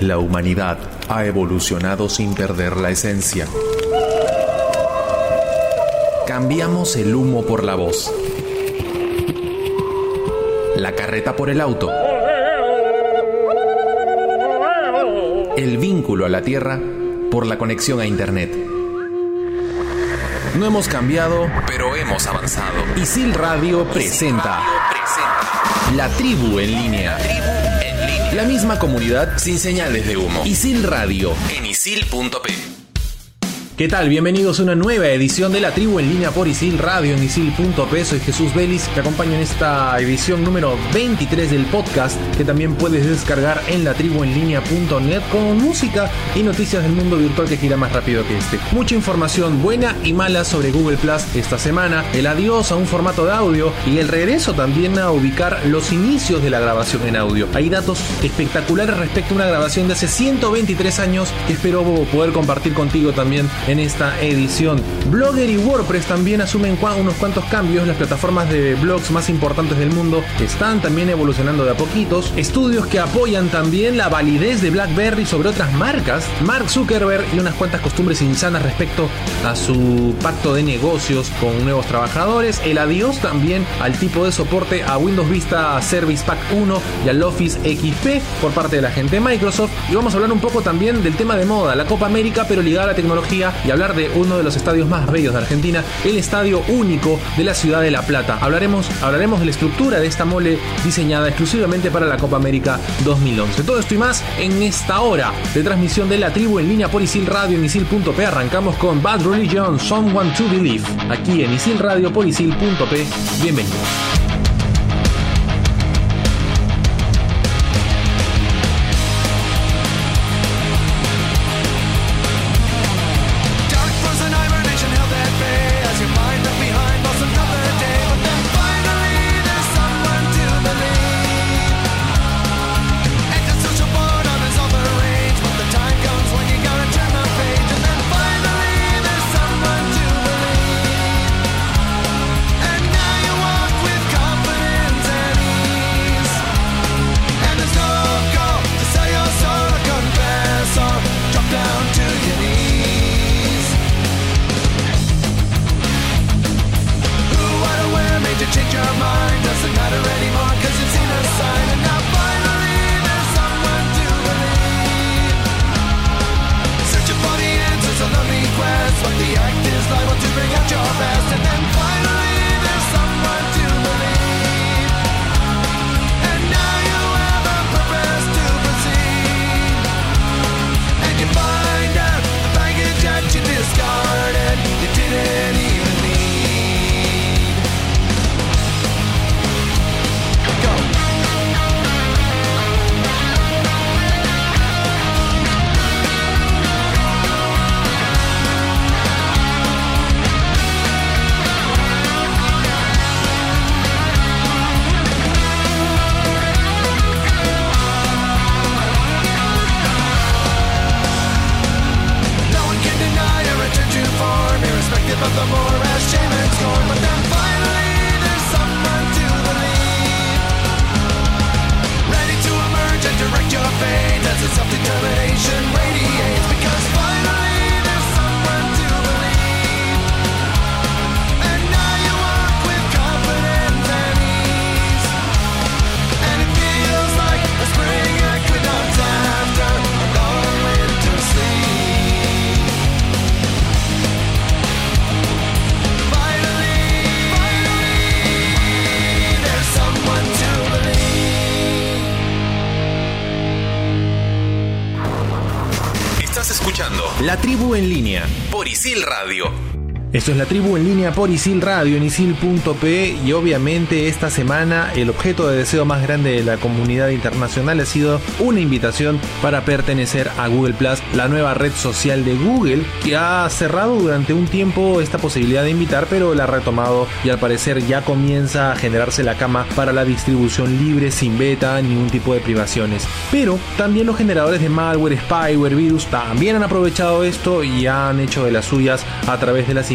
La humanidad ha evolucionado sin perder la esencia. Cambiamos el humo por la voz, la carreta por el auto, el vínculo a la tierra por la conexión a internet. No hemos cambiado, pero hemos avanzado. Isil Radio presenta La Tribu en Línea. La misma comunidad sin señales de humo. Isil Radio en isil.p. ¿Qué tal? Bienvenidos a una nueva edición de La Tribu en Línea por Isil Radio en isil.p. Soy Jesús Vélez, te acompaño en esta edición número 23 del podcast, que también puedes descargar en latribuenlinea.net con música y noticias del mundo virtual que gira más rápido que este. Mucha información buena y mala sobre Google Plus esta semana, el adiós a un formato de audio y el regreso también a ubicar los inicios de la grabación en audio. Hay datos espectaculares respecto a una grabación de hace 123 años que espero poder compartir contigo también en esta edición. Blogger y WordPress también asumen unos cuantos cambios. Las plataformas de blogs más importantes del mundo están también evolucionando de a poquitos. Estudios que apoyan también la validez de BlackBerry sobre otras marcas. Mark Zuckerberg y unas cuantas costumbres insanas respecto a su pacto de negocios con nuevos trabajadores. El adiós también al tipo de soporte a Windows Vista Service Pack 1 y al Office XP por parte de la gente de Microsoft. Y vamos a hablar un poco también del tema de moda, la Copa América, pero ligada a la tecnología, y hablar de uno de los estadios más bellos de Argentina, el Estadio Único de la Ciudad de La Plata. Hablaremos de la estructura de esta mole diseñada exclusivamente para la Copa América 2011. Todo esto y más en esta hora de transmisión de La Tribu en Línea por Isil Radio en isil.p. Arrancamos con Bad Religion, Someone to Believe, aquí en Isil Radio por isil.p. Bienvenidos. La Tribu en Línea por Isil Radio. Esto es La Tribu en Línea por Isil Radio en isil.p, y obviamente esta semana el objeto de deseo más grande de la comunidad internacional ha sido una invitación para pertenecer a Google Plus, la nueva red social de Google, que ha cerrado durante un tiempo esta posibilidad de invitar, pero la ha retomado y al parecer ya comienza a generarse la cama para la distribución libre, sin beta, ningún tipo de privaciones. Pero también los generadores de malware, spyware, virus también han aprovechado esto y han hecho de las suyas a través de las invitaciones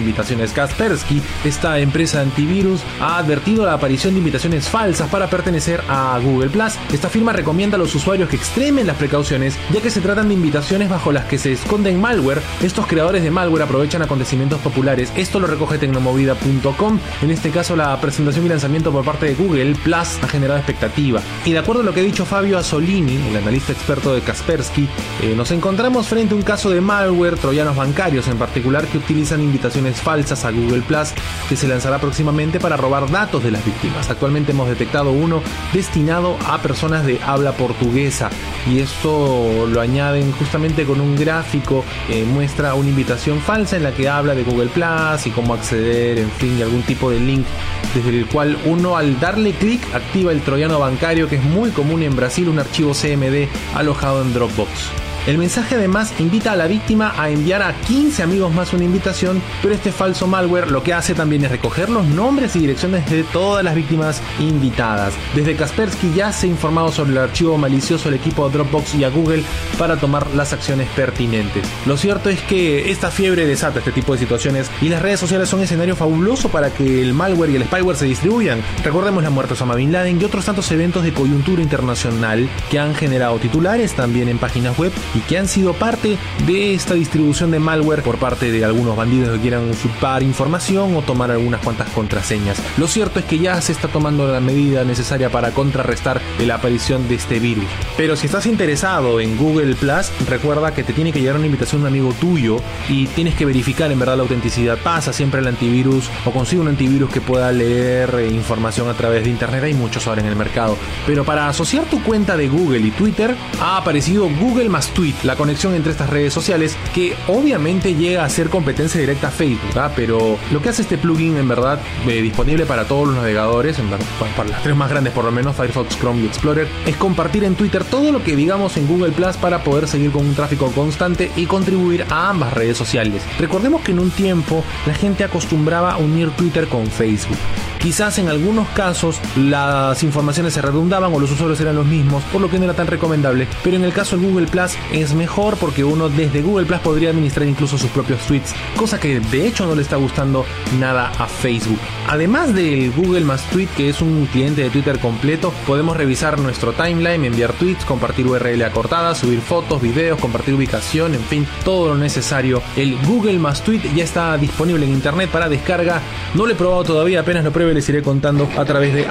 invitaciones. Kaspersky, esta empresa antivirus, ha advertido la aparición de invitaciones falsas para pertenecer a Google+. Esta firma recomienda a los usuarios que extremen las precauciones, ya que se tratan de invitaciones bajo las que se esconden malware. Estos creadores de malware aprovechan acontecimientos populares. Esto lo recoge tecnomovida.com. En este caso, la presentación y lanzamiento por parte de Google Plus ha generado expectativa. Y de acuerdo a lo que ha dicho Fabio Asolini, el analista experto de Kaspersky, nos encontramos frente a un caso de malware, troyanos bancarios en particular, que utilizan invitaciones falsas a Google Plus, que se lanzará próximamente para robar datos de las víctimas. Actualmente hemos detectado uno destinado a personas de habla portuguesa, y esto lo añaden justamente con un gráfico, muestra una invitación falsa en la que habla de Google Plus y cómo acceder, en fin, y algún tipo de link desde el cual uno, al darle clic, activa el troyano bancario, que es muy común en Brasil, un archivo CMD alojado en Dropbox. El mensaje además invita a la víctima a enviar a 15 amigos más una invitación, pero este falso malware lo que hace también es recoger los nombres y direcciones de todas las víctimas invitadas. Desde Kaspersky ya se ha informado sobre el archivo malicioso al equipo de Dropbox y a Google para tomar las acciones pertinentes. Lo cierto es que esta fiebre desata este tipo de situaciones, y las redes sociales son escenario fabuloso para que el malware y el spyware se distribuyan. Recordemos la muerte de Osama Bin Laden y otros tantos eventos de coyuntura internacional que han generado titulares también en páginas web y que han sido parte de esta distribución de malware por parte de algunos bandidos que quieran usurpar información o tomar algunas cuantas contraseñas. Lo cierto es que ya se está tomando la medida necesaria para contrarrestar la aparición de este virus. Pero si estás interesado en Google Plus, recuerda que te tiene que llegar una invitación de un amigo tuyo y tienes que verificar en verdad la autenticidad. Pasa siempre el antivirus o consigue un antivirus que pueda leer información a través de internet. Hay muchos ahora en el mercado. Pero para asociar tu cuenta de Google y Twitter, ha aparecido Google más Tweet, la conexión entre estas redes sociales, que obviamente llega a ser competencia directa a Facebook, pero lo que hace este plugin, en verdad, disponible para todos los navegadores, en verdad, para las tres más grandes por lo menos, Firefox, Chrome y Explorer, es compartir en Twitter todo lo que digamos en Google Plus para poder seguir con un tráfico constante y contribuir a ambas redes sociales. Recordemos que en un tiempo la gente acostumbraba a unir Twitter con Facebook. Quizás en algunos casos las informaciones se redundaban o los usuarios eran los mismos, por lo que no era tan recomendable, pero en el caso de Google Plus es mejor porque uno desde Google Plus podría administrar incluso sus propios tweets, cosa que de hecho no le está gustando nada a Facebook. Además del Google más Tweet, que es un cliente de Twitter completo, podemos revisar nuestro timeline, enviar tweets, compartir URL acortada, subir fotos, videos, compartir ubicación, en fin, todo lo necesario. El Google más Tweet ya está disponible en internet para descarga. No lo he probado todavía, apenas lo pruebe les iré contando a través de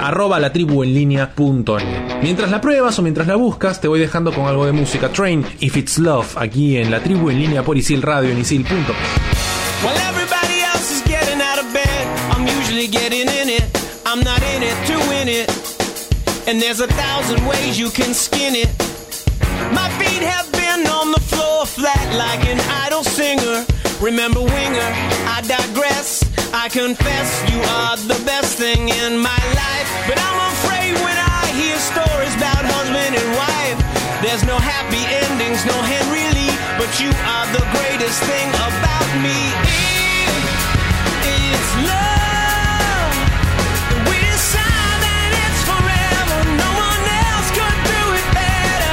@latribuenlinea.net. Mientras la pruebas o mientras la buscas, te voy dejando con algo de música. Train, If It's Love, aquí en La Tribu en Línea por Isil Radio en isil.com. Well, everybody else is getting out of bed. I'm usually getting in it. I'm not in it to win it. And there's 1,000 ways you can skin it. My feet have been on the floor flat like an idle singer. Remember Winger, I digress. I confess you are the best thing in my life. But I'm afraid when I hear stories about husband and wife, there's no happy endings, no Henry Lee. But you are the greatest thing about me. It's love. We decide that it's forever. No one else could do it better.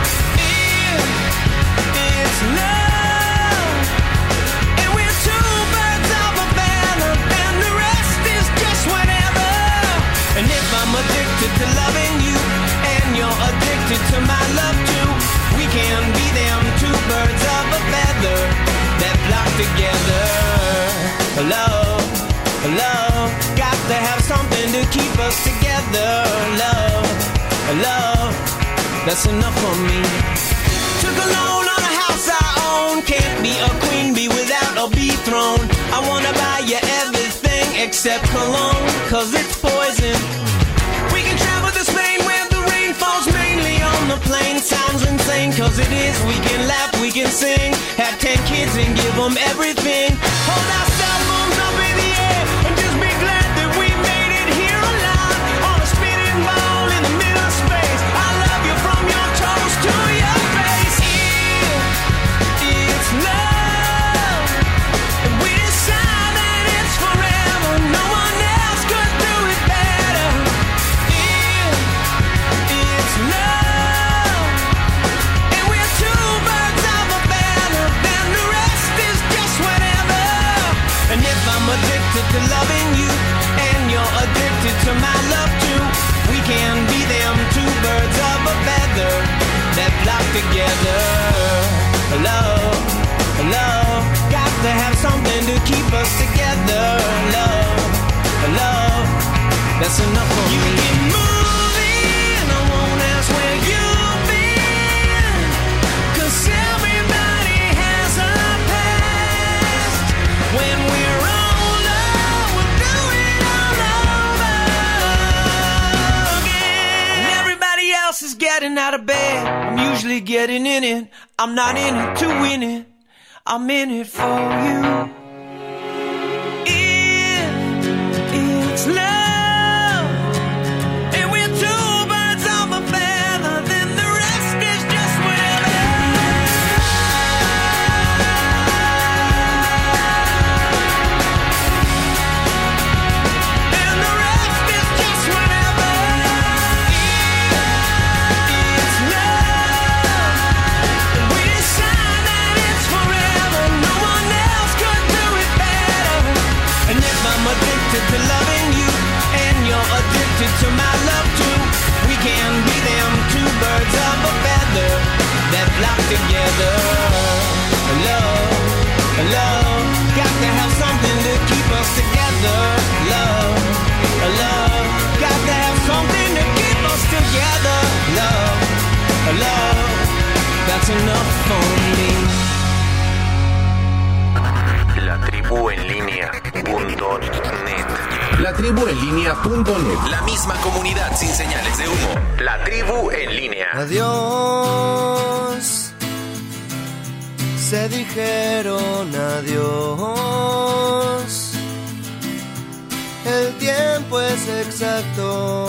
It's love. And we're two birds of a feather, and the rest is just whatever. And if I'm addicted to loving you, and you're addicted to my love too, we can be them two birds of a feather that flock together. Love, love, got to have something to keep us together. Love, love, that's enough for me. Took a loan on a house I own. Can't be a queen bee without a bee throne. I wanna buy you everything except cologne, cause it's poison. We can travel to Spain where the rain falls mainly on the plain. Sounds insane, cause it is. We can laugh, we can sing, have 10 kids and give them everything. Hold our cell phones up in the air and just be glad that we made it here alive. On a spinning ball in the middle of space. I love you from your toes to your face. It's love. And we decide that it's forever. No one else could do it better. It's love. And we're two birds of a feather, and the rest is just whatever. And if I'm to my love too. We can be them two birds of a feather that flock together. Love, love, got to have something to keep us together. Love, love, that's enough for me. You keep moving, I won't ask where you've been, 'cause everybody has a past. When we're older, we'll do it all over again. And everybody else is getting out of bed, I'm usually getting in it. I'm not in it to win it, I'm in it for you. It's love, and we're two birds of a feather, then the rest is just whatever. And the rest is just whatever. It's love, and we decide that it's forever. No one else could do it better. And if I'm addicted to loving you, and you're addicted to my love too, we can be them two birds of a feather that flock together. Love, love, got to have something to keep us together. Love, love, got to have something to keep us together. Love, love, that's enough for me. Latribuenlinea.net. Latribuenlinea.net. La misma comunidad sin señales de humo. La tribu en línea. Adiós, se dijeron adiós. El tiempo es exacto,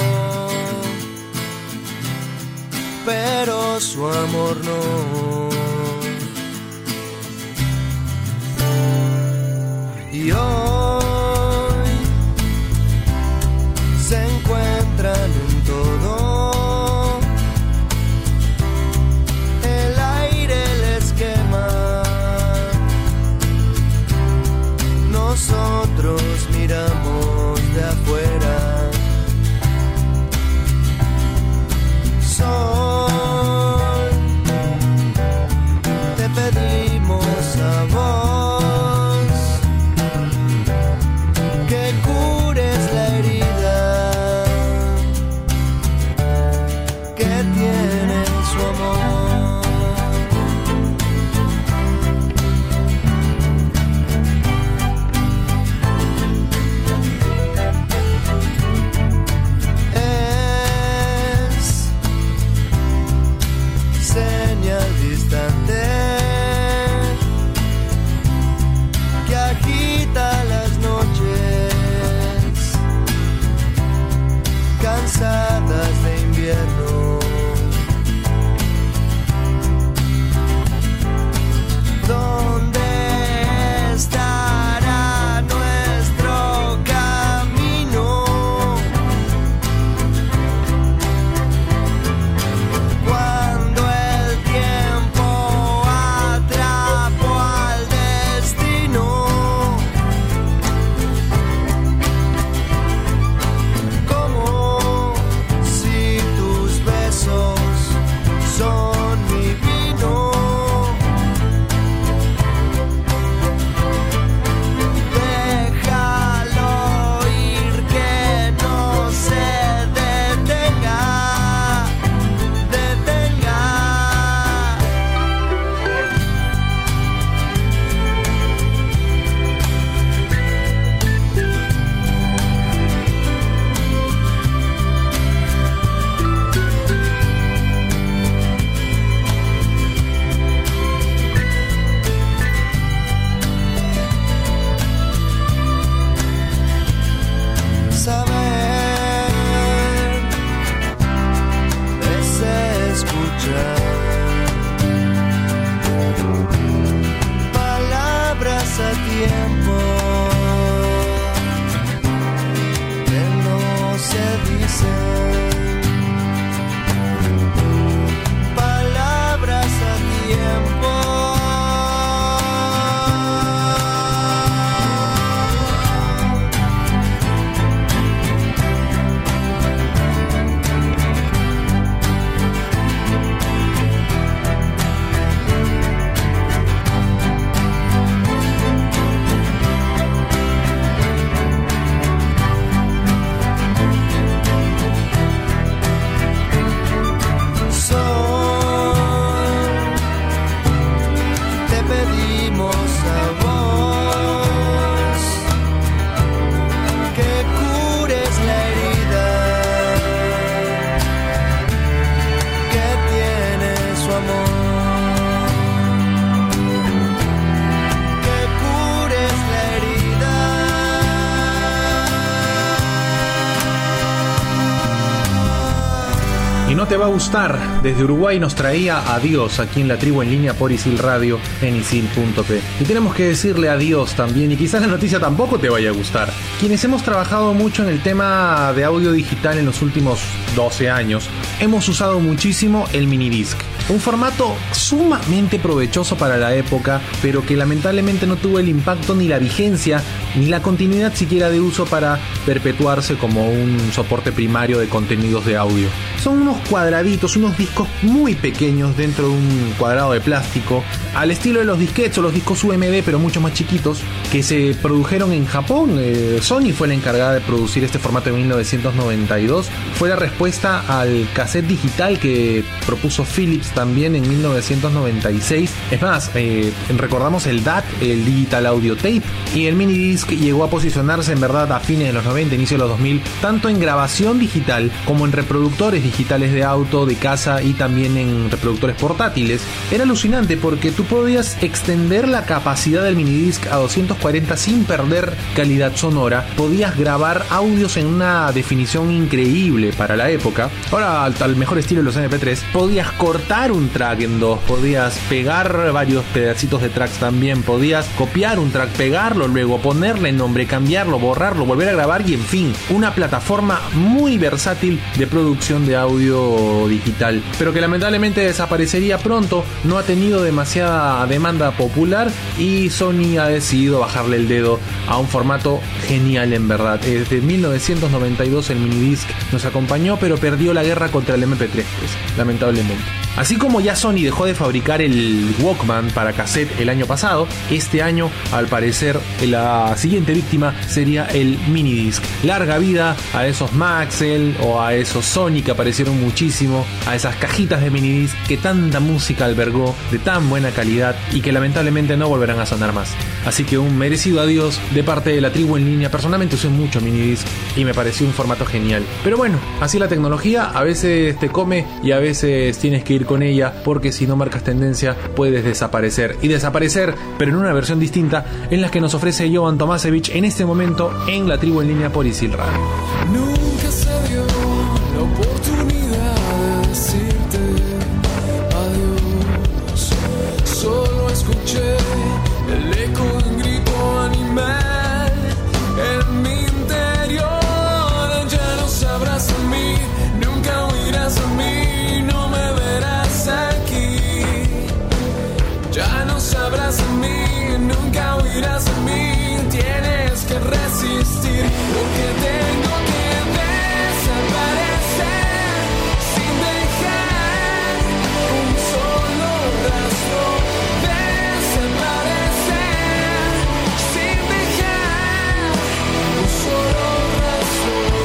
pero su amor no. Y hoy se encuentran en todo. El aire les quema. Nosotros miramos de afuera. Sol, te va a gustar. Desde Uruguay nos traía Adiós aquí en la tribu en línea por Isil Radio en isil.p. Y tenemos que decirle adiós también, y quizás la noticia tampoco te vaya a gustar. Quienes hemos trabajado mucho en el tema de audio digital en los últimos 12 años, hemos usado muchísimo el minidisc. Un formato sumamente provechoso para la época, pero que lamentablemente no tuvo el impacto ni la vigencia, ni la continuidad siquiera de uso para perpetuarse como un soporte primario de contenidos de audio. Son unos cuadraditos, unos discos muy pequeños dentro de un cuadrado de plástico, al estilo de los disquetes o los discos UMD, pero mucho más chiquitos, que se produjeron en Japón. Sony fue la encargada de producir este formato en 1992. Fue la respuesta al cassette digital que propuso Philips también en 1996. Es más, recordamos el DAT, el Digital Audio Tape, y el minidisc llegó a posicionarse en verdad a fines de los 90, inicio de los 2000, tanto en grabación digital como en reproductores digitales de auto, de casa y también en reproductores portátiles. Era alucinante porque tú podías extender la capacidad del minidisc a 240 sin perder calidad sonora. Podías grabar audios en una definición increíble para la época. Ahora, al mejor estilo de los MP3, podías cortar un track en dos, podías pegar varios pedacitos de tracks también, podías copiar un track, pegarlo, luego ponerle nombre, cambiarlo, borrarlo, volver a grabar y en fin, una plataforma muy versátil de producción de audio digital, pero que lamentablemente desaparecería pronto. No ha tenido demasiada demanda popular y Sony ha decidido bajarle el dedo a un formato genial en verdad. Desde 1992 el minidisc nos acompañó, pero perdió la guerra contra el MP3, pues, lamentablemente. Así como ya Sony dejó de fabricar el Walkman para cassette el año pasado, este año, al parecer, la siguiente víctima sería el minidisc. Larga vida a esos Maxell o a esos Sony que aparecieron muchísimo, a esas cajitas de minidisc que tanta música albergó de tan buena calidad y que lamentablemente no volverán a sonar más. Así que un merecido adiós de parte de la tribu en línea. Personalmente usé mucho minidisc y me pareció un formato genial. Pero bueno, así la tecnología, a veces te come y a veces tienes que ir con ella, porque si no marcas tendencia puedes desaparecer. Y desaparecer, pero en una versión distinta, en la que nos ofrece Jovan Tomasevich en este momento en la tribu en línea por Isil Radio. Nunca se dio la oportunidad de decirte adiós. Solo escuché el eco de un grito animal en mi interior. Ya no sabrás de mí, nunca oirás de mí, no me verás aquí. Ya no sabrás de mí, nunca oirás de mí. Tienes que resistir porque tengo que desaparecer sin dejar un solo rastro. Desaparecer sin dejar un solo rastro.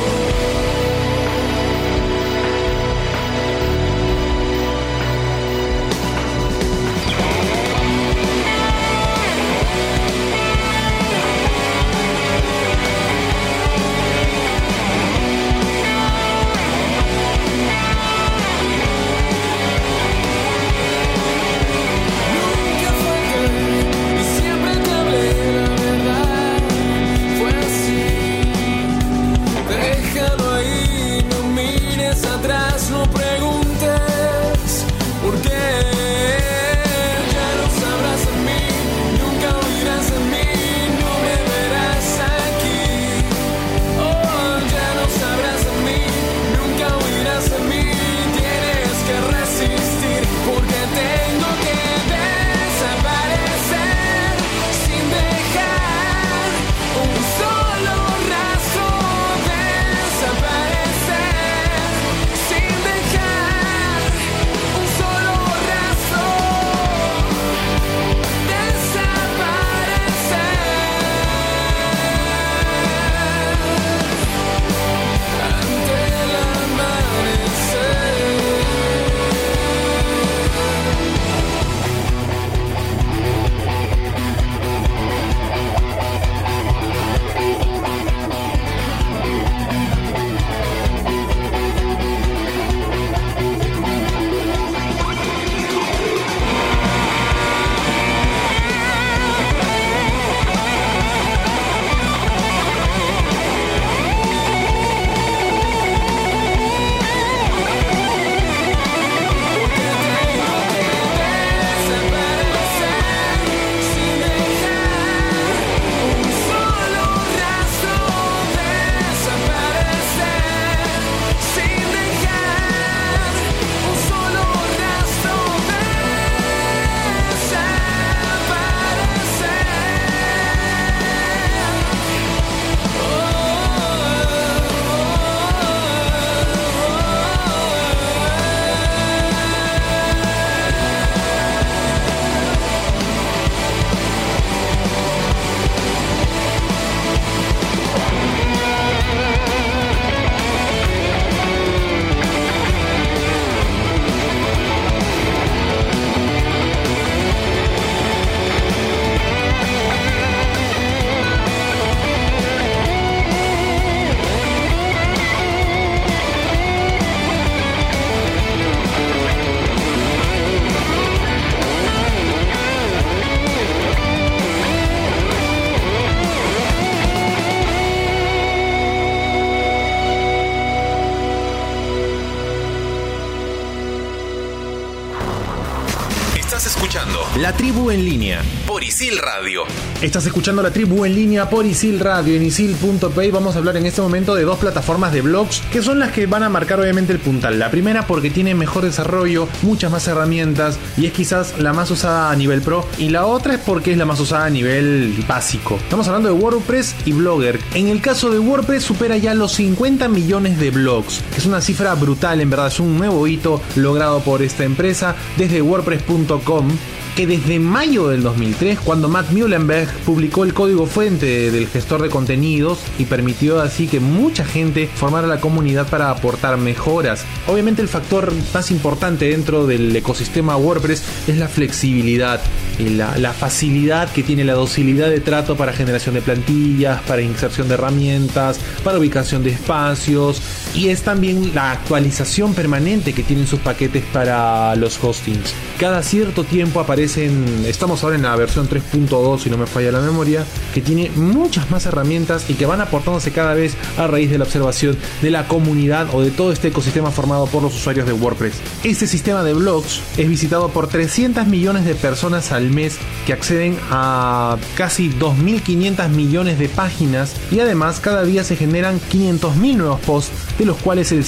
Estás escuchando La Tribu en Línea por Isil Radio. Estás escuchando La Tribu en Línea por Isil Radio en isil.pay. Vamos a hablar en este momento de dos plataformas de blogs que son las que van a marcar obviamente el puntal. La primera porque tiene mejor desarrollo, muchas más herramientas y es quizás la más usada a nivel pro, y la otra es porque es la más usada a nivel básico. Estamos hablando de WordPress y Blogger. En el caso de WordPress supera ya los 50 millones de blogs. Es una cifra brutal, en verdad, es un nuevo hito logrado por esta empresa desde WordPress.com, que desde mayo del 2003, cuando Matt Mullenweg publicó el código fuente del gestor de contenidos y permitió así que mucha gente formara la comunidad para aportar mejoras. Obviamente el factor más importante dentro del ecosistema WordPress es la flexibilidad, la facilidad que tiene, la docilidad de trato para generación de plantillas, para inserción de herramientas, para ubicación de espacios, y es también la actualización permanente que tienen sus paquetes para los hostings. Cada cierto tiempo estamos ahora en la versión 3.2 si no me falla la memoria, que tiene muchas más herramientas y que van aportándose cada vez a raíz de la observación de la comunidad o de todo este ecosistema formado por los usuarios de WordPress. Este sistema de blogs es visitado por 300 millones de personas al mes que acceden a casi 2.500 millones de páginas, y además cada día se generan 500.000 nuevos posts, de los cuales el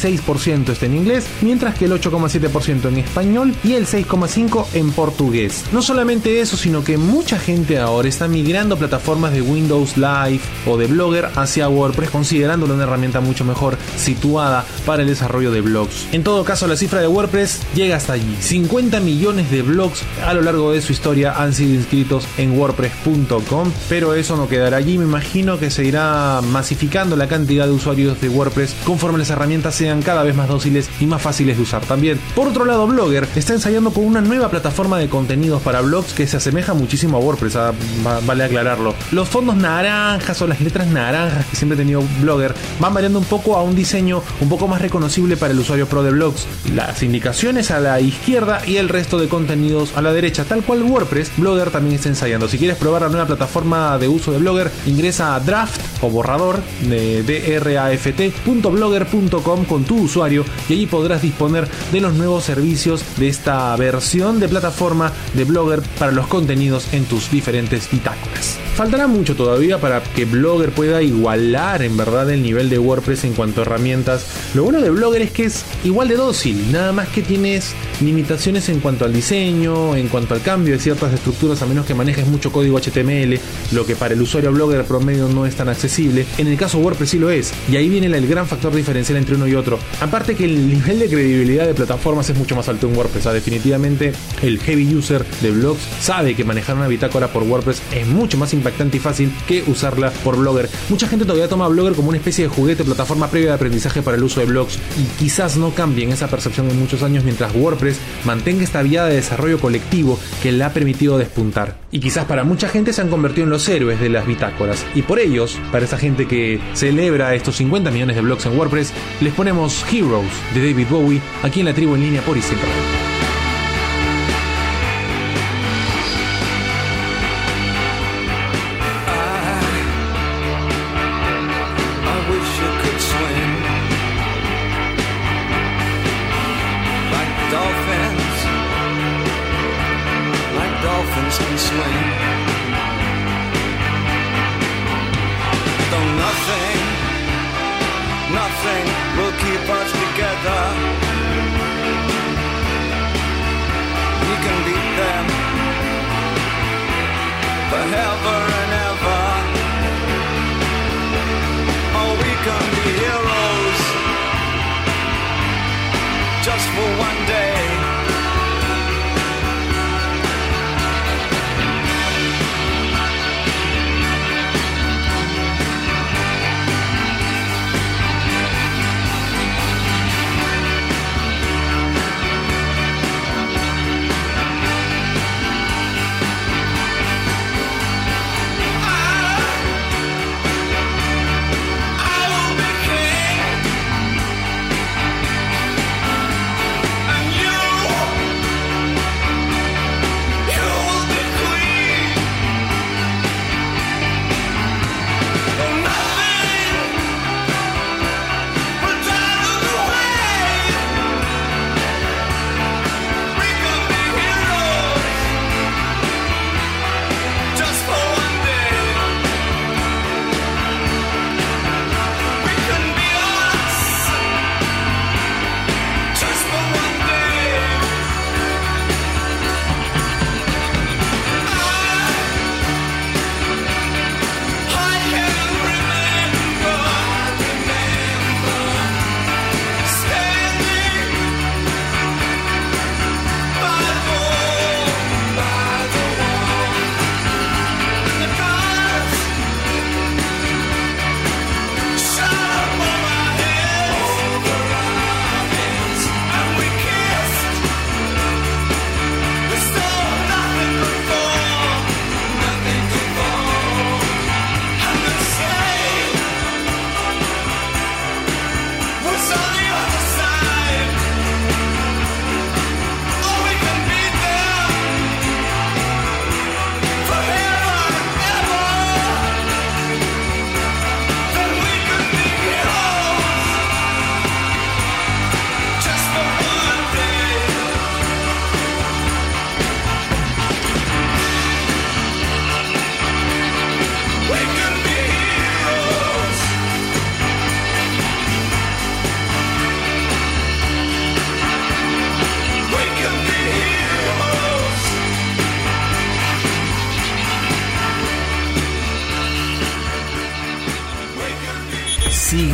66% está en inglés, mientras que el 8,7% en español y el 6,5% en portugués. No solamente eso, sino que mucha gente ahora está migrando plataformas de Windows Live o de Blogger hacia WordPress, considerándolo una herramienta mucho mejor situada para el desarrollo de blogs. En todo caso, la cifra de WordPress llega hasta allí. 50 millones de blogs a lo largo de su historia han sido inscritos en WordPress.com, pero eso no quedará allí. Me imagino que se irá masificando la cantidad de usuarios de WordPress conforme las herramientas sean cada vez más dóciles y más fáciles de usar también. Por otro lado, Blogger está ensayando con una nueva plataforma de contenidos para blogs que se asemeja muchísimo a WordPress, vale aclararlo. Los fondos naranjas o las letras naranjas que siempre ha tenido Blogger van variando un poco a un diseño un poco más reconocible para el usuario pro de blogs. Las indicaciones a la izquierda y el resto de contenidos a la derecha, tal cual WordPress. Blogger también está ensayando. Si quieres probar la nueva plataforma de uso de Blogger, ingresa a draft o borrador de draft.blogger.com con tu usuario y allí podrás disponer de los nuevos servicios de esta versión de plataforma de Blogger para los contenidos en tus diferentes bitácoras. Faltará mucho todavía para que Blogger pueda igualar en verdad el nivel de WordPress en cuanto a herramientas. Lo bueno de Blogger es que es igual de dócil, nada más que tienes limitaciones en cuanto al diseño, en cuanto al cambio de ciertas estructuras, a menos que manejes mucho código HTML, lo que para el usuario Blogger promedio no es tan accesible. En el caso WordPress sí lo es, y ahí viene el gran factor diferencial entre uno y otro. Aparte que el nivel de credibilidad de plataformas es mucho más alto en WordPress. Definitivamente el heavy user de blogs sabe que manejar una bitácora por WordPress es mucho más impactante y fácil que usarla por Blogger. Mucha gente todavía toma Blogger como una especie de juguete, plataforma previa de aprendizaje para el uso de blogs, y quizás no cambien esa percepción en muchos años mientras WordPress mantenga esta vía de desarrollo colectivo que le ha permitido despuntar. Y quizás para mucha gente se han convertido en los héroes de las bitácoras, y por ellos, para esa gente que celebra estos 50 millones de blogs en WordPress, les ponemos Heroes de David Bowie aquí en La Tribu en Línea por Isil Radio. Nothing will keep us together. We can beat them forever and ever. Oh, we can be heroes just for one day.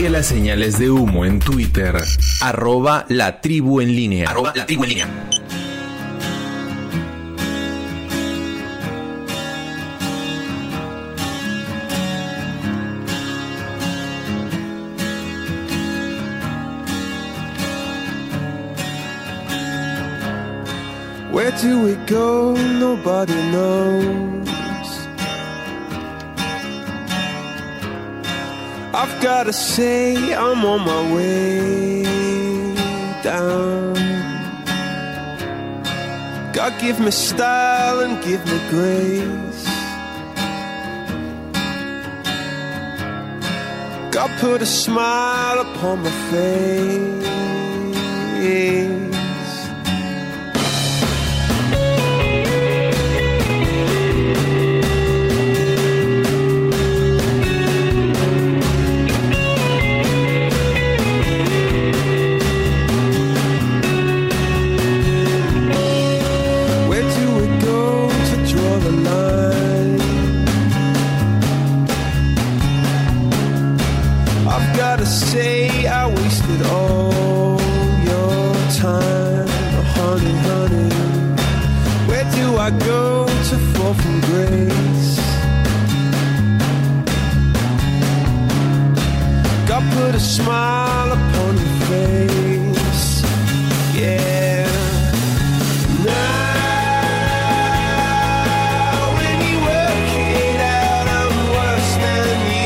Sigue las señales de humo en Twitter. @latribuenlinea. @latribuenlinea. Where do we go? Nobody knows. I've gotta say I'm on my way down. God give me style and give me grace. God put a smile upon my face. Say I wasted all your time, honey, honey. Where do I go to fall from grace? God put a smile upon your face, yeah. Now when you work it out, I'm worse than you.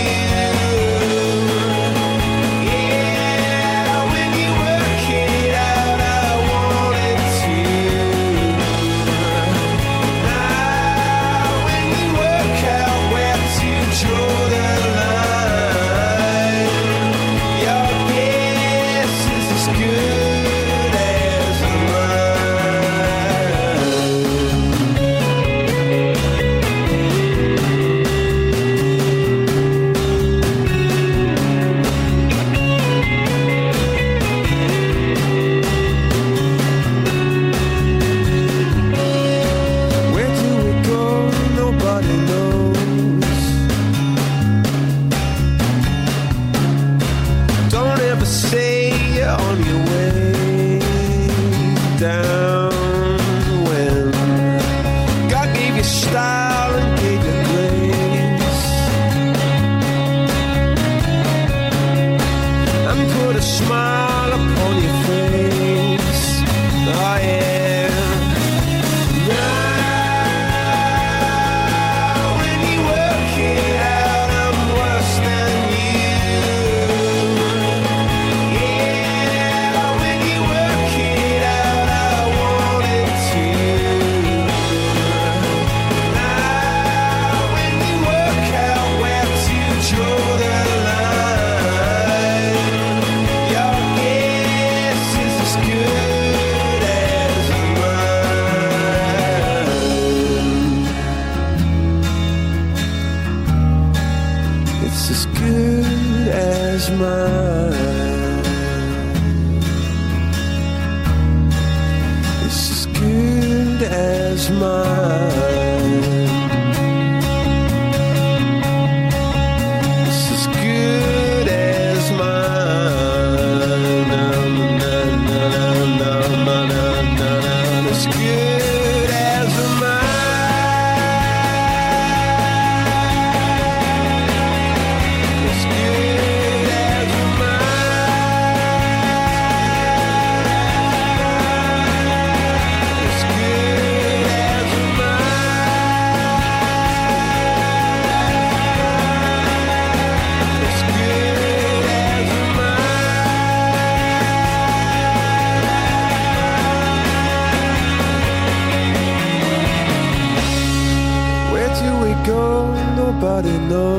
Nobody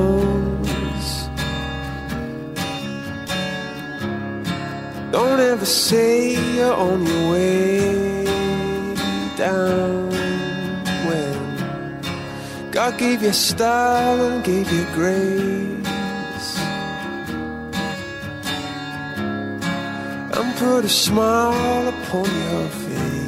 knows. Don't ever say you're on your way down when God gave you style and gave you grace and put a smile upon your face.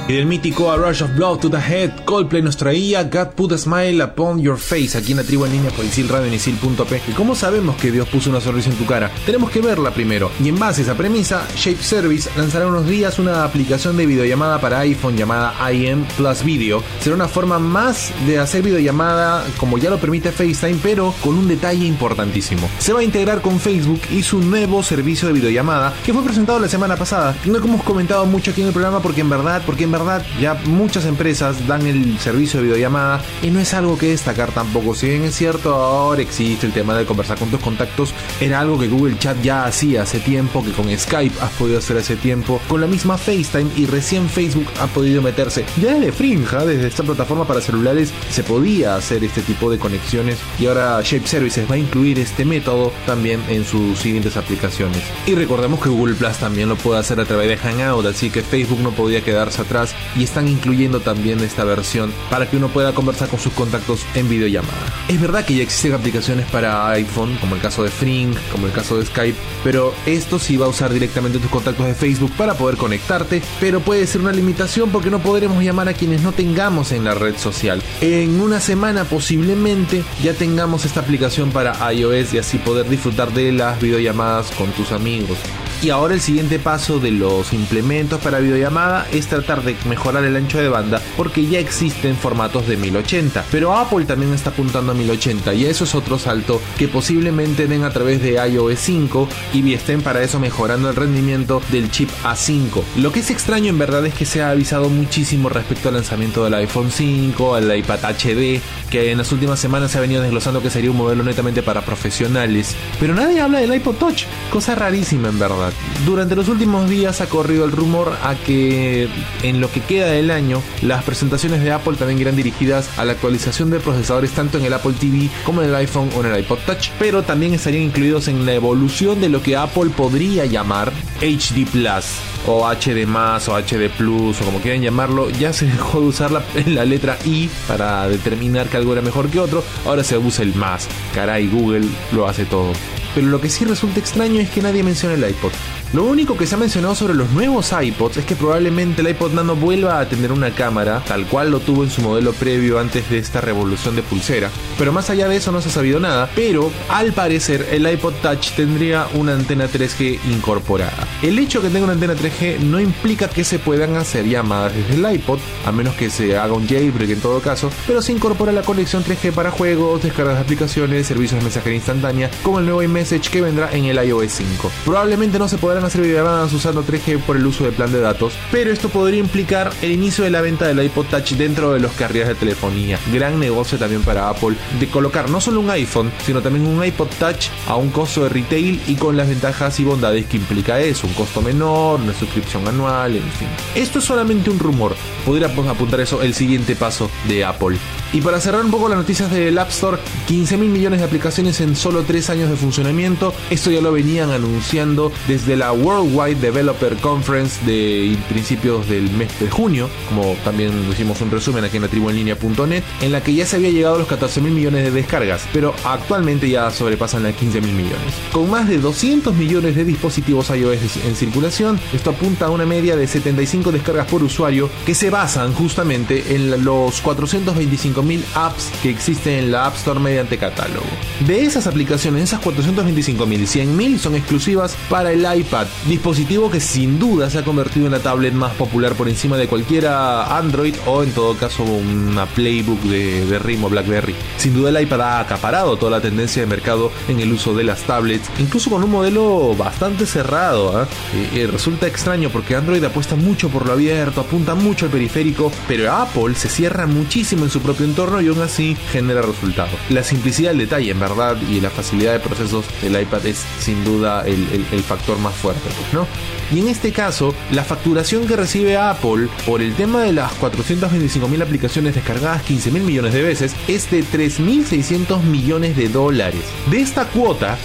Y del mítico A Rush of Blood to the Head, Coldplay nos traía God Put a Smile Upon Your Face, aquí en la tribu en línea por Isil Radio en Isil.p. ¿Y cómo sabemos que Dios puso una sonrisa en tu cara? Tenemos que verla primero. Y en base a esa premisa, Shape Service lanzará unos días una aplicación de videollamada para iPhone llamada IM Plus Video. Será una forma más de hacer videollamada como ya lo permite FaceTime, pero con un detalle importantísimo. Se va a integrar con Facebook y su nuevo servicio de videollamada que fue presentado la semana pasada. No hemos comentado mucho aquí en el programa porque en verdad ya muchas empresas dan el servicio de videollamada y no es algo que destacar tampoco. Si bien es cierto, ahora existe el tema de conversar con tus contactos, era algo que Google Chat ya hacía hace tiempo, que con Skype has podido hacer hace tiempo, con la misma FaceTime, y recién Facebook ha podido meterse. Ya desde Fringe, desde esta plataforma para celulares, se podía hacer este tipo de conexiones, y ahora Shape Services va a incluir este método también en sus siguientes aplicaciones. Y recordemos que Google Plus también lo puede hacer a través de Hangout, así que Facebook no podía quedarse atrás, y están incluyendo también esta versión para que uno pueda conversar con sus contactos en videollamada. Es verdad que ya existen aplicaciones para iPhone, como el caso de Fring, como el caso de Skype, pero esto sí va a usar directamente tus contactos de Facebook para poder conectarte, pero puede ser una limitación porque no podremos llamar a quienes no tengamos en la red social. En una semana posiblemente ya tengamos esta aplicación para iOS y así poder disfrutar de las videollamadas con tus amigos. Y ahora el siguiente paso de los implementos para videollamada es tratar de mejorar el ancho de banda, porque ya existen formatos de 1080, pero Apple también está apuntando a 1080, y eso es otro salto que posiblemente den a través de iOS 5 y estén para eso mejorando el rendimiento del chip A5. Lo que es extraño en verdad es que se ha avisado muchísimo respecto al lanzamiento del iPhone 5, al iPad HD, que en las últimas semanas se ha venido desglosando que sería un modelo netamente para profesionales, pero nadie habla del iPod Touch, cosa rarísima en verdad. Durante los últimos días ha corrido el rumor a que en lo que queda del año las presentaciones de Apple también irán dirigidas a la actualización de procesadores tanto en el Apple TV como en el iPhone o en el iPod Touch, pero también estarían incluidos en la evolución de lo que Apple podría llamar HD Plus o HD+, o HD Plus, o como quieran llamarlo. Ya se dejó de usar la letra I para determinar que algo era mejor que otro, ahora se usa el más. Caray, Google lo hace todo. Pero lo que sí resulta extraño es que nadie menciona el iPod. Lo único que se ha mencionado sobre los nuevos iPods es que probablemente el iPod Nano vuelva a tener una cámara, tal cual lo tuvo en su modelo previo antes de esta revolución de pulsera. Pero más allá de eso no se ha sabido nada, pero al parecer el iPod Touch tendría una antena 3G incorporada. El hecho de que tenga una antena 3G no implica que se puedan hacer llamadas desde el iPod, a menos que se haga un jailbreak en todo caso, pero se incorpora la conexión 3G para juegos, descargas de aplicaciones, servicios de mensajería instantánea, como el nuevo iMessage que vendrá en el iOS 5. Probablemente no se podrán hacer videollamadas usando 3G por el uso de plan de datos, pero esto podría implicar el inicio de la venta del iPod Touch dentro de los carriers de telefonía. Gran negocio también para Apple de colocar no solo un iPhone, sino también un iPod Touch a un costo de retail y con las ventajas y bondades que implica eso, un costo menor, una suscripción anual, en fin. Esto es solamente un rumor, podríamos apuntar eso el siguiente paso de Apple. Y para cerrar un poco las noticias del App Store, 15.000 millones de aplicaciones en solo 3 años de funcionamiento. Esto ya lo venían anunciando desde la Worldwide Developer Conference de principios del mes de junio, como también hicimos un resumen aquí en la tribu en línea.net, en la que ya se había llegado a los 14.000 millones de descargas, pero actualmente ya sobrepasan las 15.000 millones. Con más de 200 millones de dispositivos iOS en circulación, esto apunta a una media de 75 descargas por usuario, que se basan justamente en los 425.000 apps que existen en la App Store mediante catálogo. De esas aplicaciones, esas 425.000, 100.000 son exclusivas para el iPad, dispositivo que sin duda se ha convertido en la tablet más popular por encima de cualquiera Android o en todo caso una Playbook de RIM o BlackBerry. Sin duda el iPad ha acaparado toda la tendencia de mercado en el uso de las tablets, incluso con un modelo bastante cerrado. Resulta extraño porque Android apuesta mucho por lo abierto, apunta mucho al periférico, pero Apple se cierra muchísimo en su propio entorno y aún así genera resultados. La simplicidad del detalle en verdad y la facilidad de procesos del iPad es sin duda el factor más fuerte, pues, ¿no? Y en este caso, la facturación que recibe Apple por el tema de las 425.000 aplicaciones descargadas 15.000 millones de veces es de 3.600 millones de dólares. De esta cuota,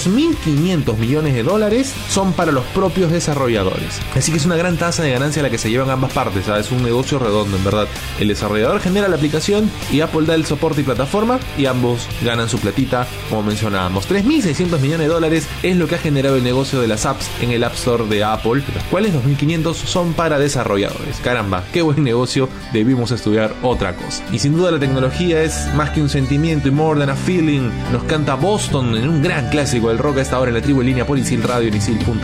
2.500 millones de dólares son para los propios desarrolladores. Así que es una gran tasa de ganancia la que se llevan ambas partes, ¿sabes? Es un negocio redondo en verdad. El desarrollador genera la aplicación y Apple da el soporte y plataforma y ambos ganan su platita, como mencionábamos. 3.600 millones de dólares es lo que ha generado el negocio de las apps en el App Store de Apple, de los cuales 2.500 son para desarrolladores. Caramba, qué buen negocio, debimos estudiar otra cosa. Y sin duda la tecnología es más que un sentimiento y more than a feeling. Nos canta Boston en un gran clásico del rock a esta hora en la tribu en línea por Isil Radio en isil.com.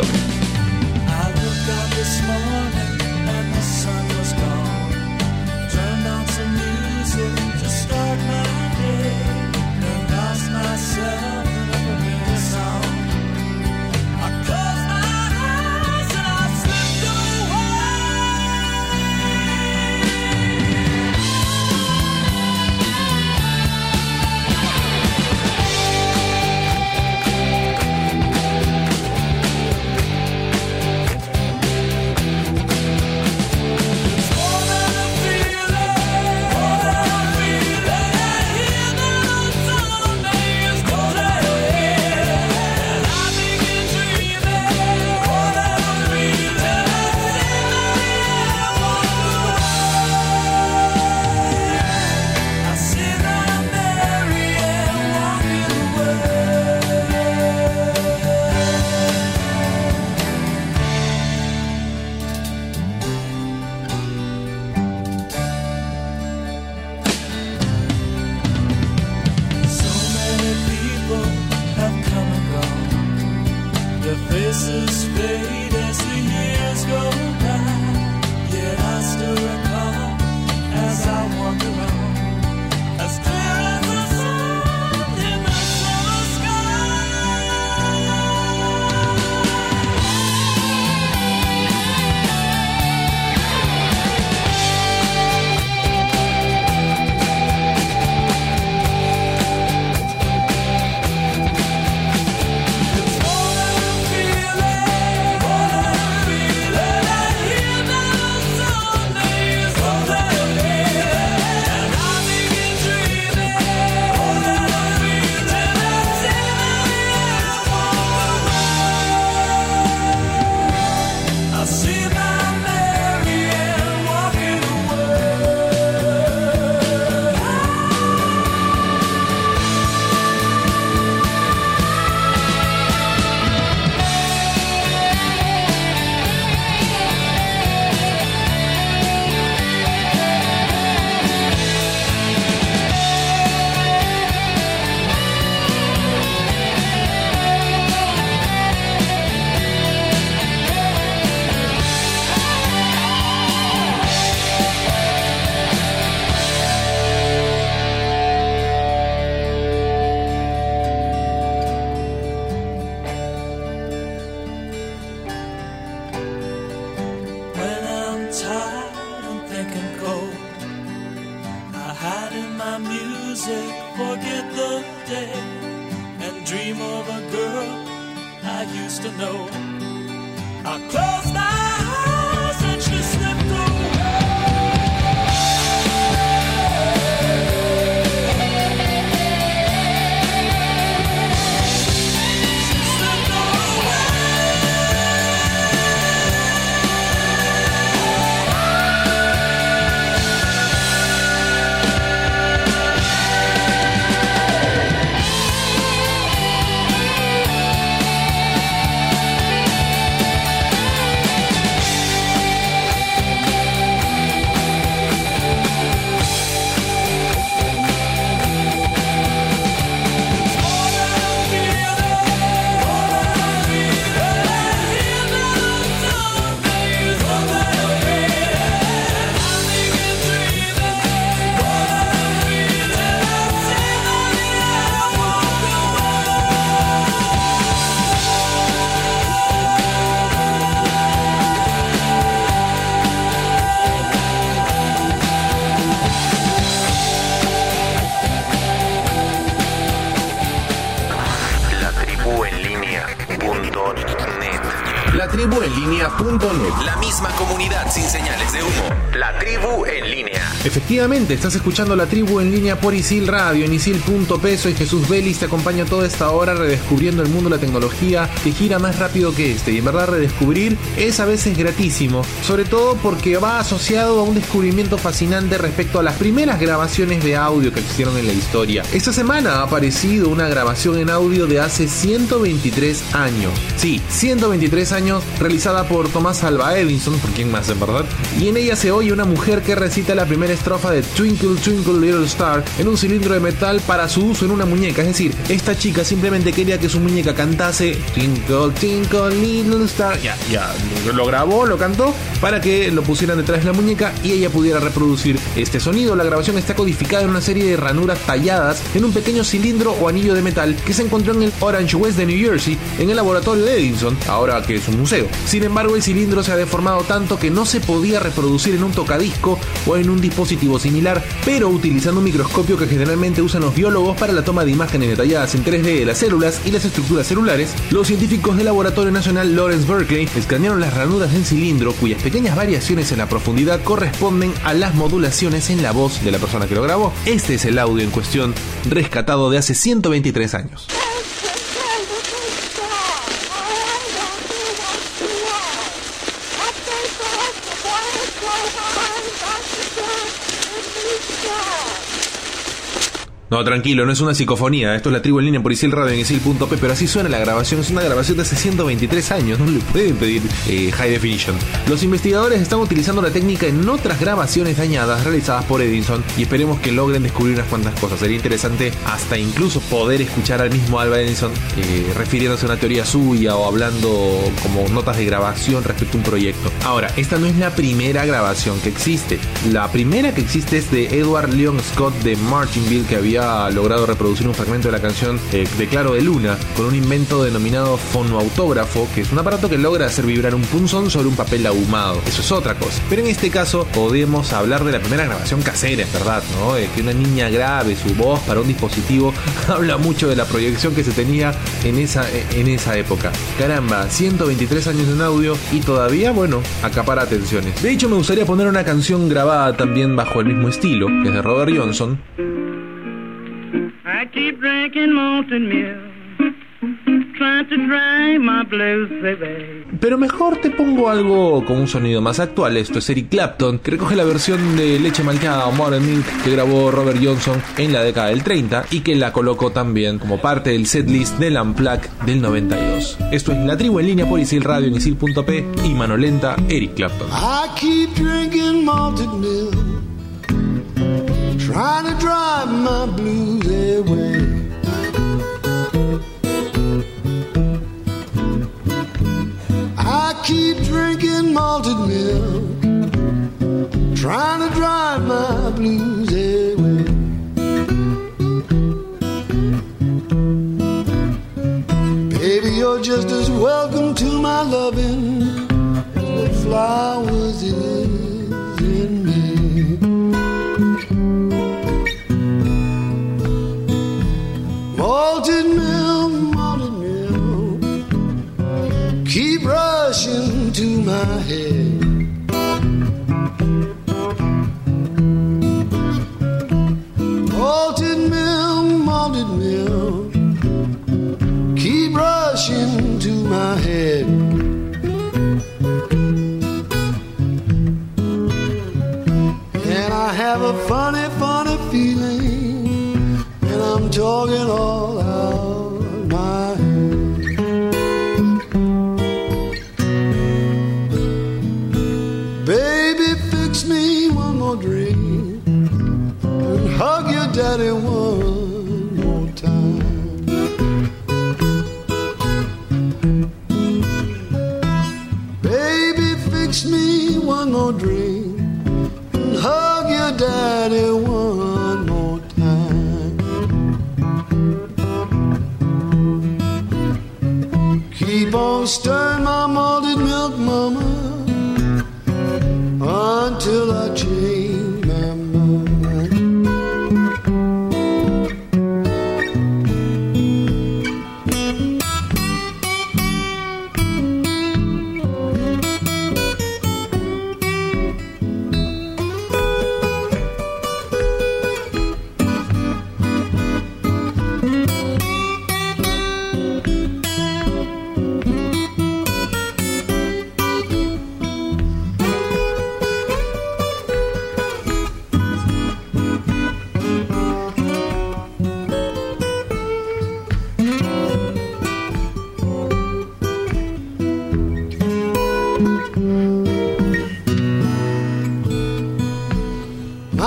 latribuenlinea.net. La misma comunidad sin señales de humo. La Tribu en Línea. Efectivamente, estás escuchando La Tribu en Línea por Isil Radio, en isil.p. Soy Jesús Vélez, te acompaño toda esta hora redescubriendo el mundo de la tecnología que gira más rápido que este. Y en verdad redescubrir es a veces gratísimo, sobre todo porque va asociado a un descubrimiento fascinante respecto a las primeras grabaciones de audio que existieron en la historia. Esta semana ha aparecido una grabación en audio de hace 123 años. Sí, 123 años, realizada por Thomas Alva Edison, por quién más en verdad. Y en ella se oye una mujer que recita la primera estrofa de Twinkle Twinkle Little Star en un cilindro de metal para su uso en una muñeca. Es decir, esta chica simplemente quería que su muñeca cantase Twinkle Twinkle Little Star. Ya, lo grabó, lo cantó para que lo pusieran detrás de la muñeca y ella pudiera reproducir este sonido. La grabación está codificada en una serie de ranuras talladas en un pequeño cilindro o anillo de metal que se encontró en el Orange West de New Jersey en el laboratorio de Edison, ahora que es un museo. Sin embargo, el cilindro se ha deformado tanto que no se podía reproducir en un tocadisco o en un dispositivo similar, pero utilizando un microscopio que generalmente usan los biólogos para la toma de imágenes detalladas en 3D de las células y las estructuras celulares, los científicos del Laboratorio Nacional Lawrence Berkeley escanearon las ranuras del cilindro, cuyas pequeñas variaciones en la profundidad corresponden a las modulaciones en la voz de la persona que lo grabó. Este es el audio en cuestión, rescatado de hace 123 años. No, tranquilo, no es una psicofonía, esto es La Tribu en Línea por Isil Radio en isil.p, pero así suena la grabación, es una grabación de hace 123 años, no le pueden pedir high definition. Los investigadores están utilizando la técnica en otras grabaciones dañadas realizadas por Edison y esperemos que logren descubrir unas cuantas cosas. Sería interesante hasta incluso poder escuchar al mismo Alva Edison refiriéndose a una teoría suya o hablando como notas de grabación respecto a un proyecto. Ahora, esta no es la primera grabación que existe. La primera que existe es de Edward Leon Scott de Martinville, que había logrado reproducir un fragmento de la canción de Claro de Luna con un invento denominado fonoautógrafo, que es un aparato que logra hacer vibrar un punzón sobre un papel ahumado. Eso es otra cosa. Pero en este caso podemos hablar de la primera grabación casera, es verdad, ¿no? Que una niña grabe su voz para un dispositivo habla mucho de la proyección que se tenía en esa época. Caramba, 123 años en audio y todavía, bueno, acapara atenciones. De hecho, me gustaría poner una canción grabada también bajo el mismo estilo, que es de Robert Johnson. I keep drinking malted milk, trying to dry my blues, baby. Pero mejor te pongo algo con un sonido más actual. Esto es Eric Clapton, que recoge la versión de Leche Malteada o Malted Milk que grabó Robert Johnson en la década del 30 y que la colocó también como parte del setlist del Unplugged del 92. Esto es La Tribu en Línea por Isil Radio en isil.p y mano lenta, Eric Clapton. I keep drinking malted milk, trying to drive my blues away. I keep drinking malted milk, trying to drive my blues away. Baby, you're just as welcome to my loving as the flowers is in me. Malted milk, keep rushing to my head. Malted milk, keep rushing to my head. And I have a funny, funny feeling, and I'm talking all out my head. Baby, fix me one more drink and hug your daddy one more time. Baby, fix me one more drink and hug your daddy one more time. Keep on stirring my malted milk, mama, until I change my mind.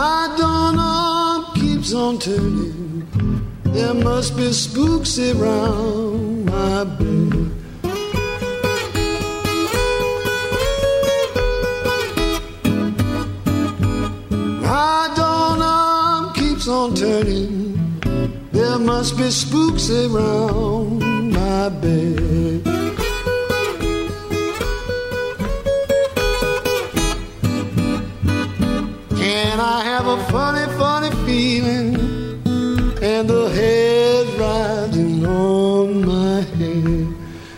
My doorknob keeps on turning. There must be spooks around my bed. My doorknob keeps on turning. There must be spooks around my bed. And I have a funny, funny feeling, and the hair's rising on my head.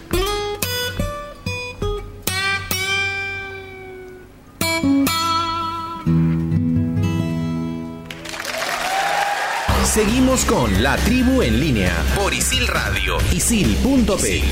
Seguimos con La Tribu en Línea por Isil Radio, isil.p.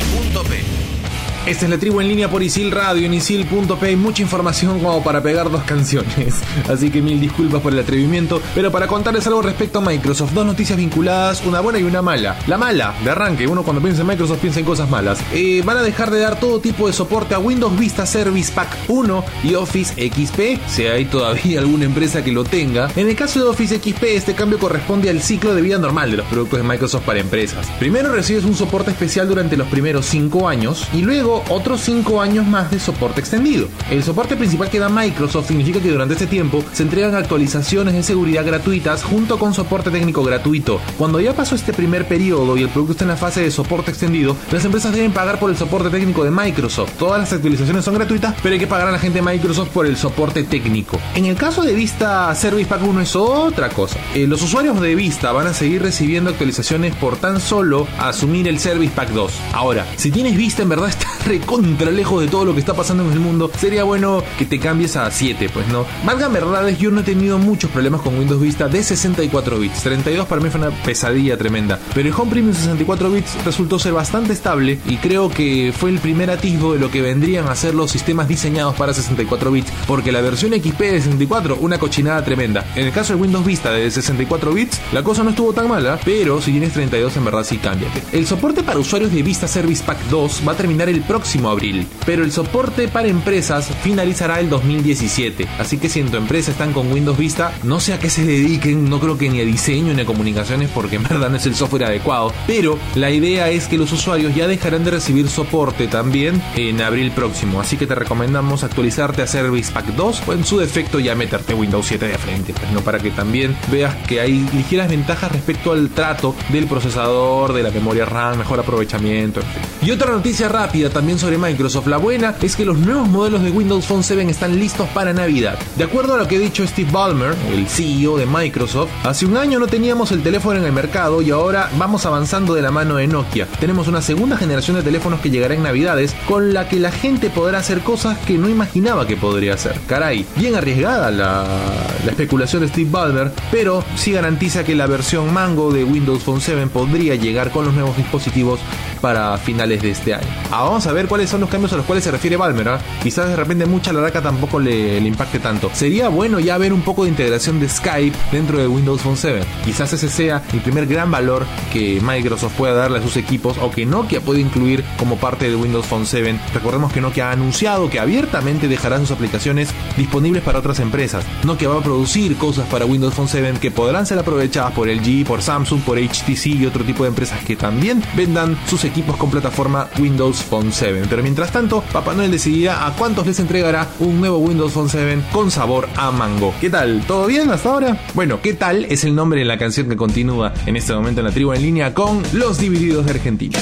Esta es La Tribu en Línea por Isil Radio en isil.p. Mucha información como para pegar dos canciones, así que mil disculpas por el atrevimiento. Pero para contarles algo respecto a Microsoft, dos noticias vinculadas, una buena y una mala. La mala, de arranque, uno cuando piensa en Microsoft piensa en cosas malas. Van a dejar de dar todo tipo de soporte a Windows Vista Service Pack 1 y Office XP, si hay todavía alguna empresa que lo tenga. En el caso de Office XP, este cambio corresponde al ciclo de vida normal de los productos de Microsoft para empresas. Primero recibes un soporte especial durante los primeros 5 años y luego otros 5 años más de soporte extendido. El soporte principal que da Microsoft significa que durante este tiempo se entregan actualizaciones de seguridad gratuitas junto con soporte técnico gratuito. Cuando ya pasó este primer periodo y el producto está en la fase de soporte extendido, las empresas deben pagar por el soporte técnico de Microsoft. Todas las actualizaciones son gratuitas, pero hay que pagar a la gente de Microsoft por el soporte técnico. En el caso de Vista Service Pack 1 es otra cosa. Los usuarios de Vista van a seguir recibiendo actualizaciones por tan solo asumir el Service Pack 2. Ahora, si tienes Vista, en verdad está recontra lejos de todo lo que está pasando en el mundo. Sería bueno que te cambies a 7, pues no. Valgan verdades, yo no he tenido muchos problemas con Windows Vista de 64 bits. 32 para mí fue una pesadilla tremenda. Pero el Home Premium 64 bits resultó ser bastante estable y creo que fue el primer atisbo de lo que vendrían a ser los sistemas diseñados para 64 bits. Porque la versión XP de 64, una cochinada tremenda. En el caso de Windows Vista de 64 bits, la cosa no estuvo tan mala, pero si tienes 32 en verdad sí cámbiate. El soporte para usuarios de Vista Service Pack 2 va a terminar el próximo abril, pero el soporte para empresas finalizará el 2017, así que si en tu empresa están con Windows Vista, no sé a qué se dediquen, no creo que ni a diseño ni a comunicaciones, porque en verdad no es el software adecuado, pero la idea es que los usuarios ya dejarán de recibir soporte también en abril próximo, así que te recomendamos actualizarte a Service Pack 2 o en su defecto ya meterte Windows 7 de frente, pues no, para que también veas que hay ligeras ventajas respecto al trato del procesador, de la memoria RAM, mejor aprovechamiento, en fin. Y otra noticia rápida también sobre Microsoft. La buena es que los nuevos modelos de Windows Phone 7 están listos para Navidad. De acuerdo a lo que ha dicho Steve Ballmer, el CEO de Microsoft, hace un año no teníamos el teléfono en el mercado y ahora vamos avanzando de la mano de Nokia. Tenemos una segunda generación de teléfonos que llegará en Navidades, con la que la gente podrá hacer cosas que no imaginaba que podría hacer. Caray, bien arriesgada la especulación de Steve Ballmer, pero sí garantiza que la versión Mango de Windows Phone 7 podría llegar con los nuevos dispositivos para finales de este año. Vamos a ver cuáles son los cambios a los cuales se refiere Ballmer, ¿eh? Quizás de repente mucha laraca tampoco le impacte tanto. Sería bueno ya ver un poco de integración de Skype dentro de Windows Phone 7. Quizás ese sea el primer gran valor que Microsoft pueda darle a sus equipos, o que Nokia puede incluir como parte de Windows Phone 7. Recordemos que Nokia ha anunciado que abiertamente dejará sus aplicaciones disponibles para otras empresas. Nokia va a producir cosas para Windows Phone 7 que podrán ser aprovechadas por LG, por Samsung, por HTC y otro tipo de empresas que también vendan sus equipos con plataforma Windows Phone 7. Pero mientras tanto, Papá Noel decidirá a cuántos les entregará un nuevo Windows Phone 7 con sabor a mango. ¿Qué tal? ¿Todo bien hasta ahora? Bueno, ¿qué tal? Es el nombre de la canción que continúa en este momento en La Tribu en Línea con Los Divididos de Argentina.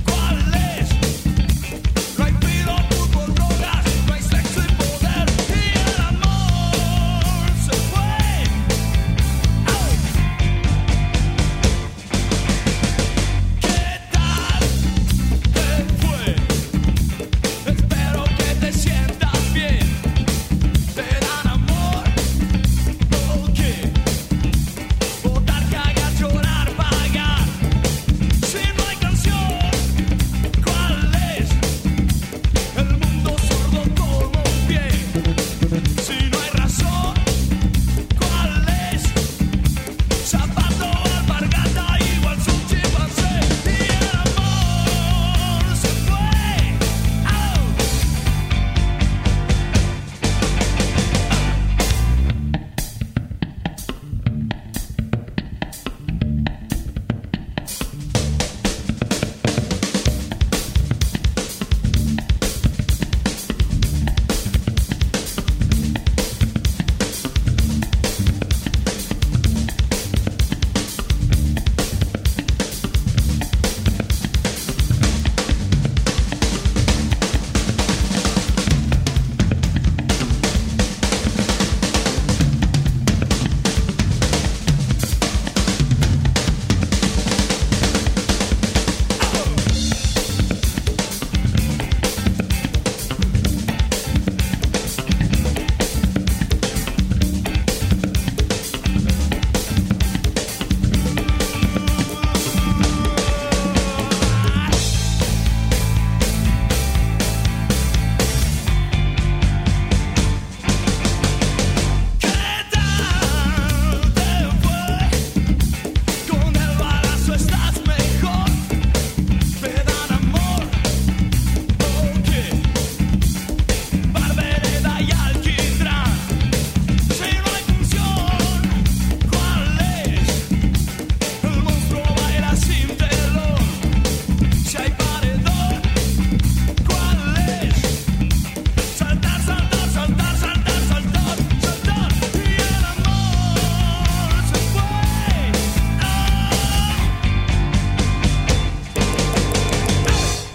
No hay filo, fútbol, drogas, no hay sexo y poder.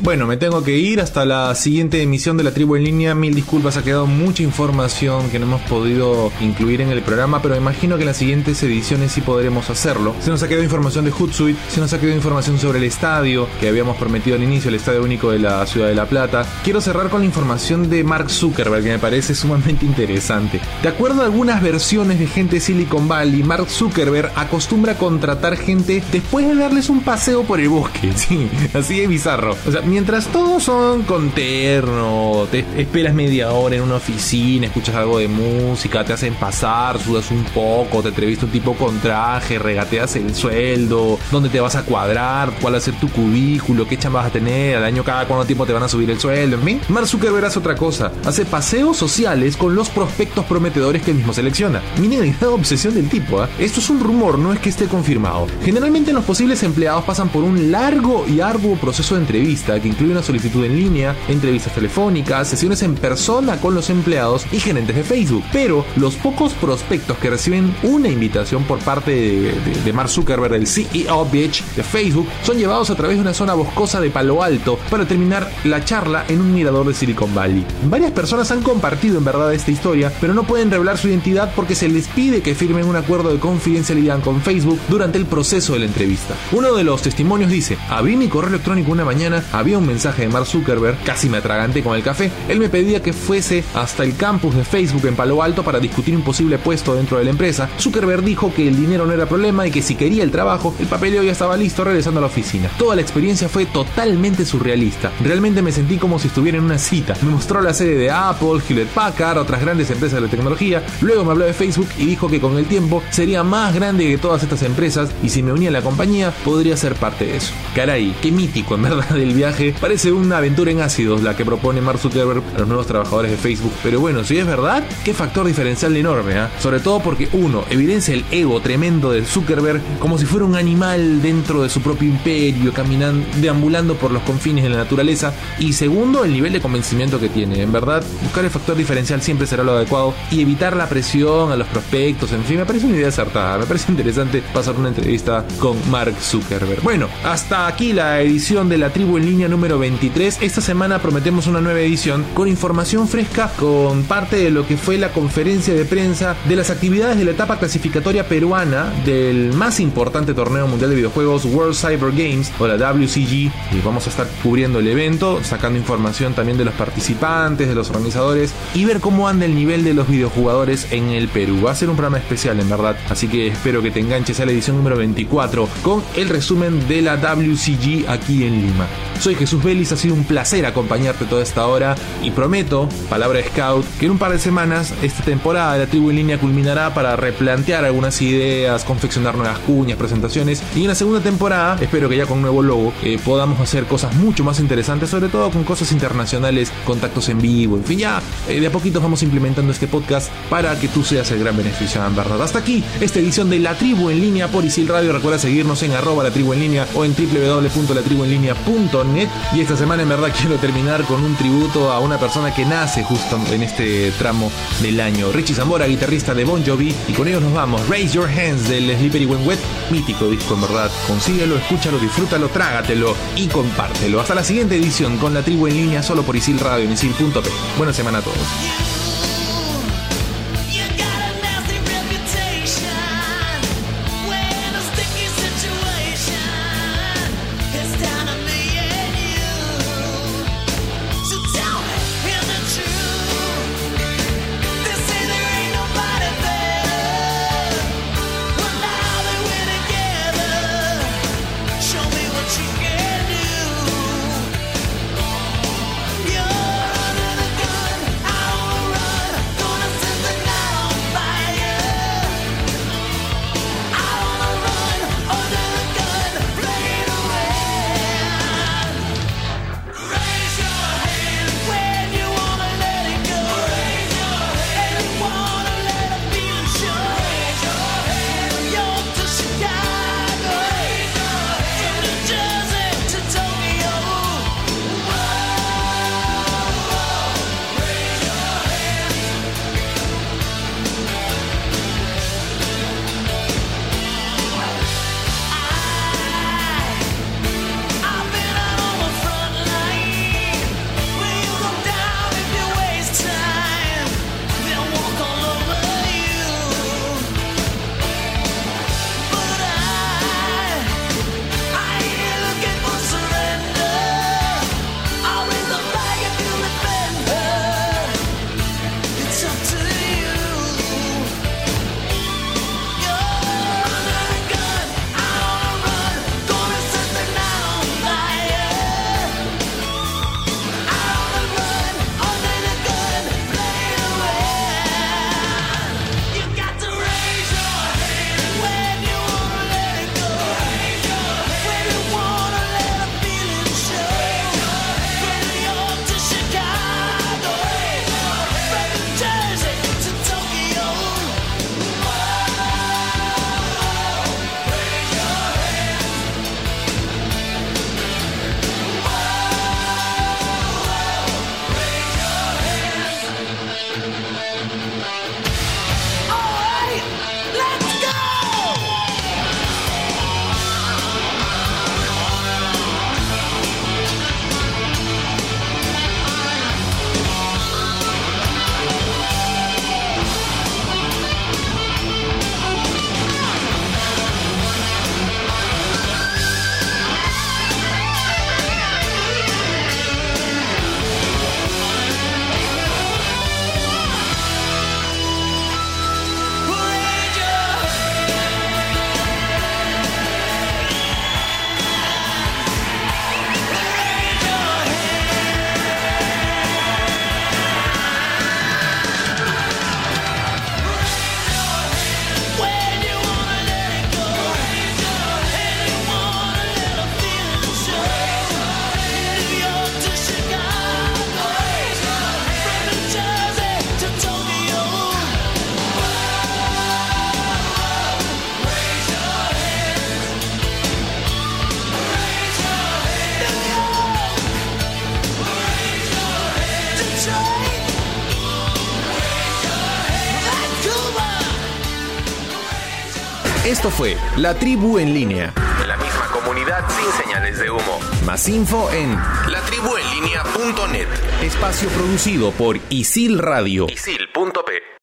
Bueno, me tengo que ir hasta la siguiente emisión de La Tribu en Línea. Mil disculpas, ha quedado mucha información que no hemos podido incluir en el programa, pero imagino que en las siguientes ediciones sí podremos hacerlo. Se nos ha quedado información de Hootsuite, se nos ha quedado información sobre el estadio que habíamos prometido al inicio, el Estadio Único de la Ciudad de La Plata. Quiero cerrar con la información de Mark Zuckerberg, que me parece sumamente interesante. De acuerdo a algunas versiones de gente de Silicon Valley, Mark Zuckerberg acostumbra a contratar gente después de darles un paseo por el bosque. Sí, así de bizarro. O sea, mientras todos son con terno, te esperas media hora en una oficina, escuchas algo de música, te hacen pasar, sudas un poco, te entrevista un tipo con traje, regateas el sueldo, dónde te vas a cuadrar, cuál va a ser tu cubículo, qué chamba vas a tener, al año cada cuánto tiempo te van a subir el sueldo, en fin. Mark Zuckerberg hace otra cosa, hace paseos sociales con los prospectos prometedores que él mismo selecciona. Miren la gran obsesión del tipo, ¿eh? Esto es un rumor, no es que esté confirmado. Generalmente los posibles empleados pasan por un largo y arduo proceso de entrevista que incluye una solicitud en línea, entrevistas telefónicas, sesiones en persona con los empleados y gerentes de Facebook. Pero los pocos prospectos que reciben una invitación por parte de Mark Zuckerberg, el CEO bitch de Facebook, son llevados a través de una zona boscosa de Palo Alto para terminar la charla en un mirador de Silicon Valley. Varias personas han compartido en verdad esta historia, pero no pueden revelar su identidad porque se les pide que firmen un acuerdo de confidencialidad con Facebook durante el proceso de la entrevista. Uno de los testimonios dice: abrí mi correo electrónico una mañana, había un mensaje de Mark Zuckerberg, casi me atraganté con el café. Él me pedía que fuese hasta el campus de Facebook en Palo Alto para discutir un posible puesto dentro de la empresa. Zuckerberg dijo que el dinero no era problema y que si quería el trabajo, el papeleo ya estaba listo, regresando a la oficina. Toda la experiencia fue totalmente surrealista. Realmente me sentí como si estuviera en una cita. Me mostró la sede de Apple, Hewlett Packard, otras grandes empresas de la tecnología. Luego me habló de Facebook y dijo que con el tiempo sería más grande que todas estas empresas y si me unía a la compañía podría ser parte de eso. Caray, qué mítico en verdad el viaje. Parece una aventura en ácidos la que propone Mark Zuckerberg a los nuevos trabajadores de Facebook. Pero bueno, si es verdad, qué factor diferencial enorme, ¿eh? Sobre todo porque uno, evidencia el ego tremendo de Zuckerberg como si fuera un animal dentro de su propio imperio, caminando, deambulando por los confines de la naturaleza. Y segundo, el nivel de convencimiento que tiene. En verdad, buscar el factor diferencial siempre será lo adecuado y evitar la presión a los prospectos, en fin, me parece una idea acertada. Me parece interesante pasar una entrevista con Mark Zuckerberg. Bueno, hasta aquí la edición de La Tribu en Línea número 23. Esta semana prometemos una nueva edición con información fresca, con parte de lo que fue la conferencia de prensa de las actividades de la etapa clasificatoria peruana del más importante torneo mundial de videojuegos, World Cyber Games, o la WCG. Y vamos a estar cubriendo el evento, sacando información también de los participantes, de los organizadores y ver cómo anda el nivel de los videojugadores en el Perú. Va a ser un programa especial, en verdad, así que espero que te enganches a la edición número 24 con el resumen de la WCG aquí en Lima. Soy Jesús Vélez, ha sido un placer acompañarte toda esta hora y prometo, palabra de Scout, que en un par de semanas esta temporada de La Tribu en Línea culminará para replantear algunas ideas, confeccionar nuevas cuñas, presentaciones, y en la segunda temporada, espero que ya con nuevo logo, podamos hacer cosas mucho más interesantes, sobre todo con cosas internacionales, contactos en vivo, en fin, ya de a poquito vamos implementando este podcast para que tú seas el gran beneficiado, en verdad. Hasta aquí esta edición de La Tribu en Línea por Isil Radio. Recuerda seguirnos en @latribuenlinea o en www.latribuenlinea.net. Y esta semana en verdad quiero terminar con un tributo a una persona que nace justo en este tramo del año, Richie Zambora, guitarrista de Bon Jovi, y con ellos nos vamos. Raise Your Hands del Slippery When Wet, mítico disco en verdad. Consíguelo, escúchalo, disfrútalo, trágatelo y compártelo. Hasta la siguiente edición con La Tribu en Línea solo por Isil Radio en isil.p. Buena semana a todos. You're under the gun, I will Esto fue La Tribu en Línea. La misma comunidad sin señales de humo. Más info en latribuenlinea.net. Espacio producido por Isil Radio. Isil.p.